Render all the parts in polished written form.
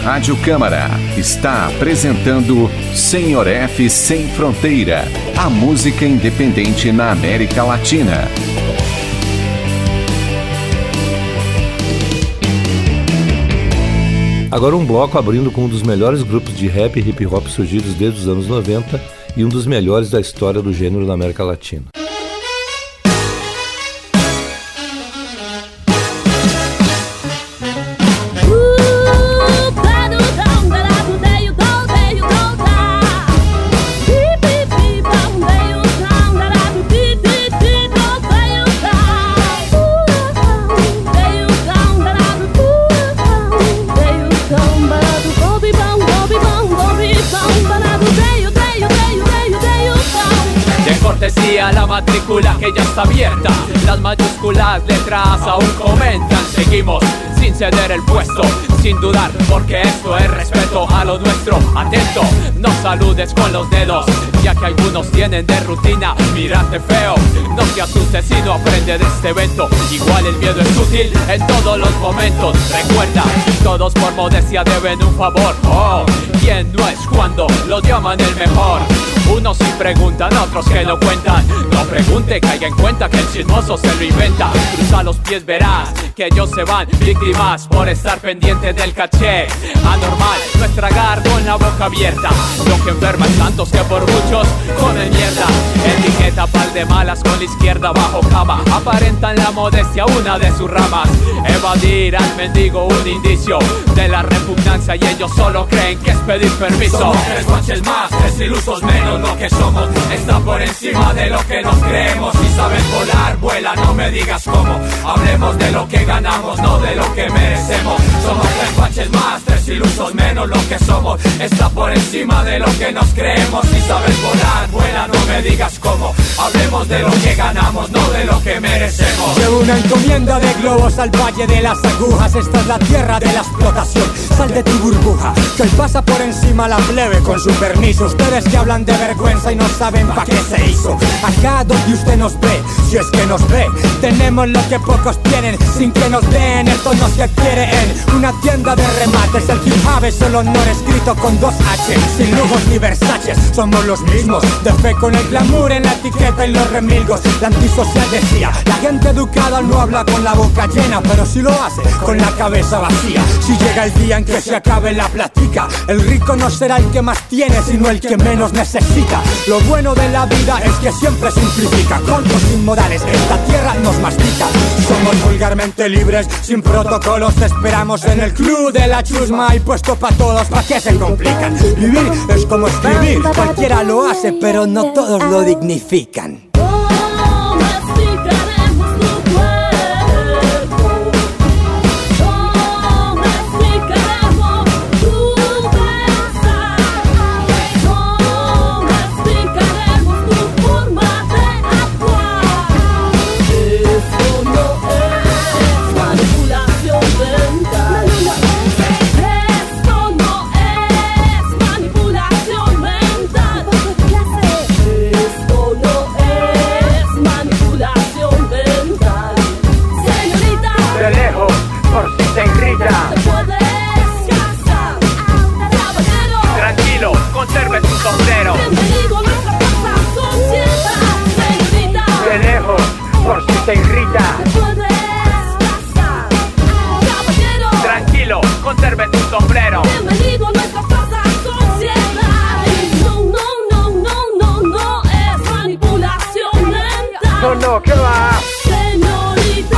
Rádio Câmara está apresentando Senhor F Sem Fronteira, a música independente na América Latina. Agora um bloco abrindo com um dos melhores grupos de rap e hip hop surgidos desde os anos 90 e um dos melhores da história do gênero na América Latina. La matrícula que ya está abierta, las mayúsculas letras aún comentan. Seguimos sin ceder el puesto, sin dudar, porque esto es respeto a lo nuestro. Atento, no saludes con los dedos, ya que algunos tienen de rutina mirarte feo. No te asustes si no aprende de este evento. Igual el miedo es útil en todos los momentos. Recuerda, todos por modestia deben un favor. Oh, ¿quién no es cuando lo llaman el mejor? Unos sí preguntan, otros que no cuentan. No pregunte, caiga en cuenta que el chismoso se lo inventa. Cruza los pies, verás que ellos se van víctimas por estar pendiente del caché. Anormal no es tragar con la boca abierta. Lo que enferma es tantos que por muchos comen mierda. Etiqueta pal de malas con la izquierda bajo cama. Aparentan la modestia una de sus ramas. Evadir al mendigo un indicio de la repugnancia y ellos solo creen que es pedir permiso. Somos tres guanches más, tres ilusos menos. Lo que somos está por encima de lo que nos creemos. Si sabes volar, vuela, no me digas cómo. Hablemos de lo que ganamos, no de lo que merecemos. Somos tres guanches más, tres ilusos menos. Lo que somos está por encima de lo que nos creemos. Si sabes volar, vuela, no me digas cómo. Hablemos de lo que ganamos, no de lo que merecemos. Llevo una encomienda de globos al Valle de las Agujas. Esta es la tierra de la explotación. Sal de tu burbuja, que hoy pasa por encima la plebe con su permiso. Ustedes que hablan de vergüenza y no saben pa' qué se hizo. Acá donde usted nos ve, si es que nos ve, tenemos lo que pocos tienen sin que nos den. Esto no se adquiere en una tienda de remates. El hip hop es el honor escrito con 2 H, sin lujos ni Versace. Somos los mismos, de fe con el glamour en la etiqueta y los remilgos. La antisocial decía, la gente educada no habla con la boca llena, pero sí lo hace con la cabeza vacía. Si llega el día en que se acabe la plática, el rico no será el que más tiene, sino el que menos necesita. Lo bueno de la vida es que siempre simplifica. Cortos sin modales, esta tierra nos mastica. Somos vulgarmente libres, sin protocolos. Te esperamos en el club de la chusma y puesto pa' todos, pa' que se complican. Vivir es como escribir, cualquiera lo hace, pero no todos lo dignifican. Te irrita. Tranquilo, conserve tu sombrero. Bienvenido a nuestra falsa sociedad. No es manipulación mental. No, ¿qué va? Señorita,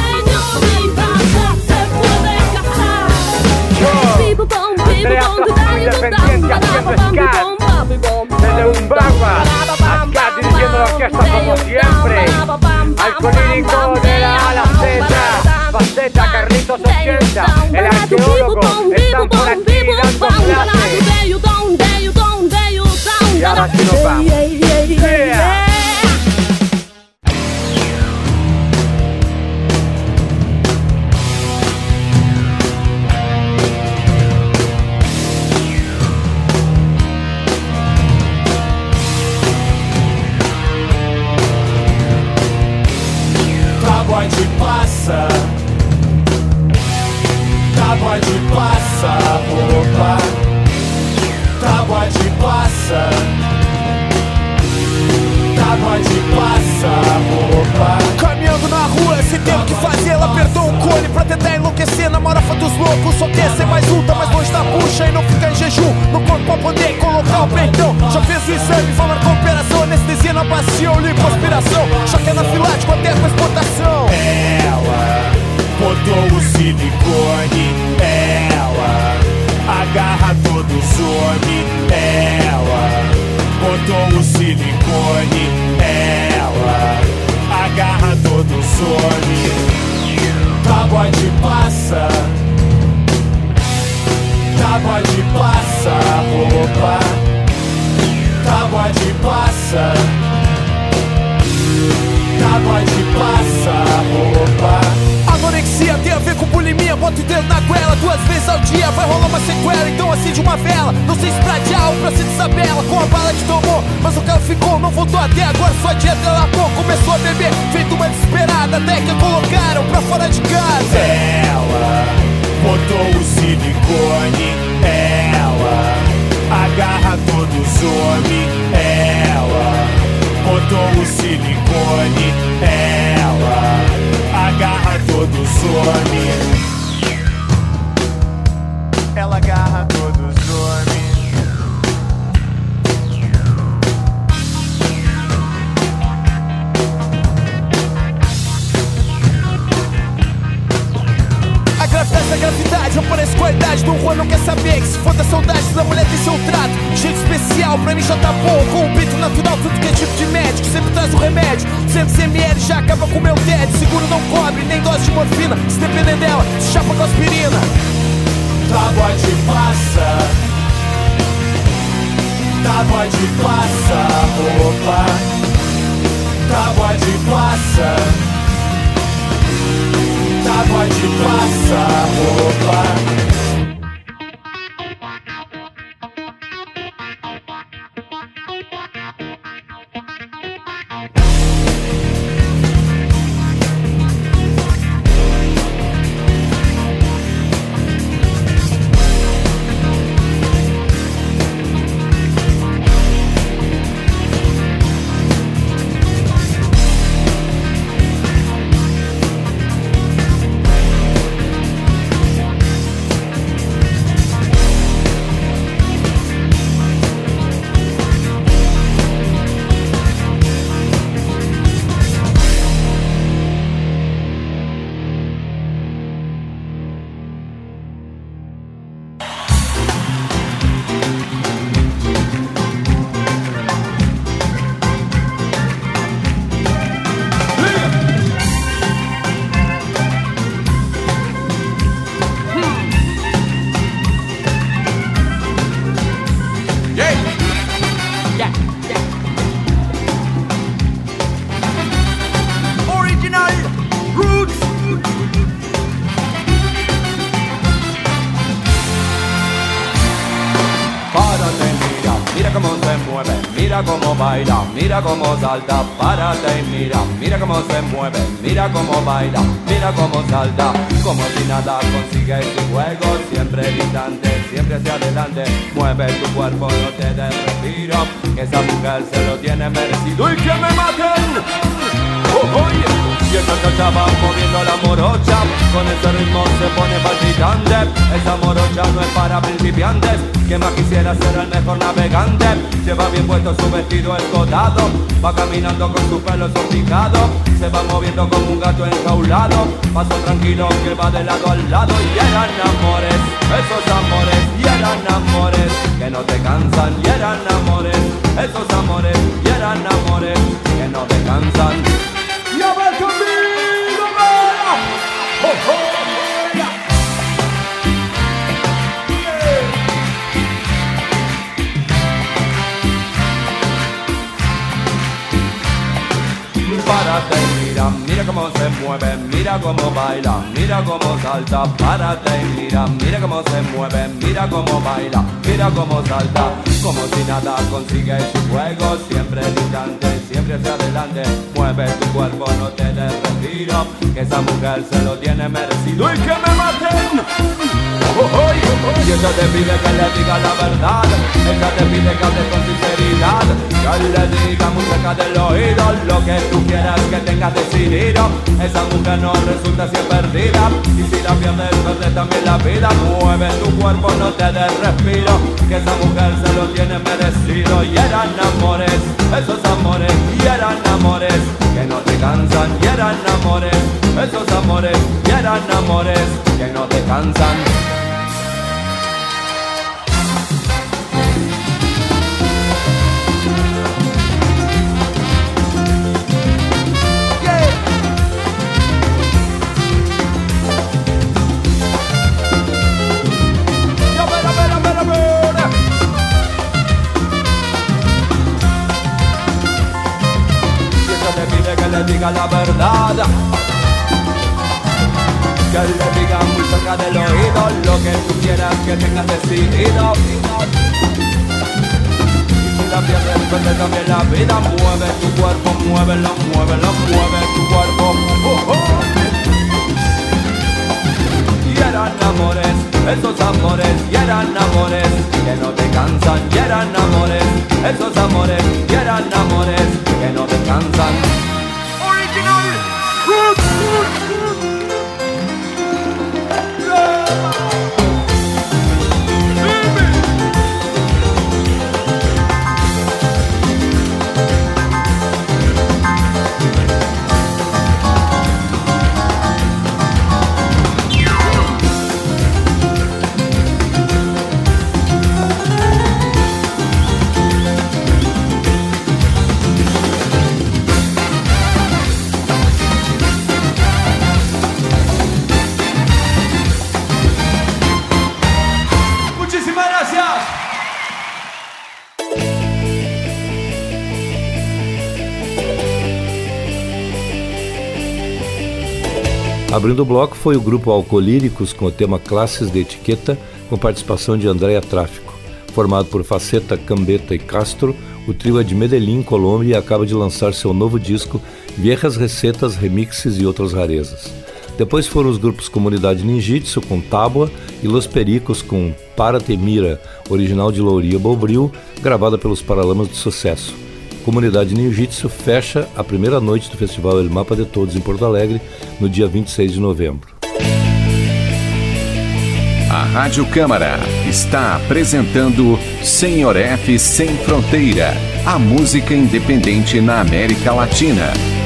se puede casar. Andrea Trujillo, independiente, haciendo ska. Desde un bagua, acá dirigiendo la orquesta como siempre. Alcohólico de la ala Z, Faceta, Carlitos 80, el arqueólogo, están por aquí dando clase. Y ahora sí nos vamos. Yeah. Passa, tábua Tábua de passa roupa, tábua de passa, tábua de passa roupa. Caminhando na rua, sem ter o que fazer, ela apertou um cone pra tentar enlouquecer. Na marofa dos loucos, só quer ser mais luta, mais longe da bucha e não ficar em jejum no corpo pra poder colocar o perdão. Já fez o exame, vai marcar operação, anestesia na bacia, ou lipoaspiração. Choque anafilático até com exportação. Ela botou o silicone, ela agarra todos os homens. Ela botou o silicone, ela agarra todos os homens. Tábua de passa, tábua de passa roupa, tábua de passa, tábua de passa roupa. Anorexia tem a ver com bulimia, bota o dedo na goela 2 vezes ao dia, vai rolar uma sequela, então acende uma vela. Não sei se pra dia ou pra se desabela, com a bala que tomou, mas o cara ficou, não voltou até agora, sua dieta ela começou a beber, feito uma desesperada, até que a colocaram pra fora de casa. Ela botou o silicone, ela agarra todos os homens. Ela botou o silicone, ela agarra todos os homens. Ela agarra todos os homens. A gravidade da gravidade, eu pareço com a idade do Juan, não quer saber que se for da saudade da mulher tem seu trato. Jeito especial, pra mim já tá bom, com o peito natural, tudo que é tipo de médico, sempre traz o remédio. 200 ml já acaba com o meu tédio, seguro não cobre, nem dose de morfina, se depender dela, se chapa com aspirina. Tábua de passa, tábua de passa roupa, tábua de passa, tábua de passa roupa. Mira cómo baila, mira cómo salta, párate y mira, mira cómo se mueve, mira cómo baila, mira cómo salta, como si nada consigue su juego, siempre distante, siempre hacia adelante, mueve tu cuerpo, no te des respiro, que esa mujer se lo tiene merecido y que me maten. Y esa chacha va moviendo la morocha, con ese ritmo se pone palpitante. Esa morocha no es para principiantes, que más quisiera ser el mejor navegante. Lleva bien puesto su vestido escotado, va caminando con su pelo sortijado, se va moviendo como un gato enjaulado, paso tranquilo que va de lado al lado. Y eran amores, esos amores, y eran amores que no te cansan. Y eran amores, esos amores, y eran amores que no te cansan. Y a ver conmigo, mira. Oh, oh, yeah. Párate y mira, mira cómo se mueve, mira cómo baila, mira cómo salta. Párate y mira, mira cómo se mueve, mira cómo baila, mira cómo salta. Como si nada consigue su juego, siempre distante, siempre hacia adelante. Mueve tu cuerpo, no te des respiro, que esa mujer se lo tiene merecido y que me maten. ella te pide que le diga la verdad, ella te pide que hable con sinceridad, que le diga muy cerca del oído lo que tú quieras que tengas decidido. Esa mujer no resulta si es perdida, y si la pierdes, pierde también la vida. Mueve tu cuerpo, no te des respiro, que esa mujer se lo tiene merecido. Y eran amores, esos amores, y eran amores que no te cansan, y eran amores, esos amores, y eran amores que no te cansan. Que le diga la verdad, que le diga muy cerca del oído lo que tú quieras que tengas decidido. Y si la pierdes, pierde también la vida. Mueve tu cuerpo, muévelo, muévelo, mueve tu cuerpo. Y eran amores, esos amores, y eran amores que no te cansan, y eran amores, esos amores, y eran amores que no te cansan. Abrindo o bloco foi o grupo Alcolíricos com o tema Classes de Etiqueta, com participação de Andréa Tráfico. Formado por Faceta, Cambeta e Castro, o trio é de Medellín, Colômbia, e acaba de lançar seu novo disco Viejas Recetas, Remixes e Outras Rarezas. Depois foram os grupos Comunidade Ninjitsu com Tábua e Los Pericos com Para Te Mira, original de Louria Bobril, gravada pelos Paralamas do Sucesso. Comunidade Ninjitsu fecha a primeira noite do festival El Mapa de Todos em Porto Alegre, no dia 26 de novembro. A Rádio Câmara está apresentando Senhor F Sem Fronteira, a música independente na América Latina.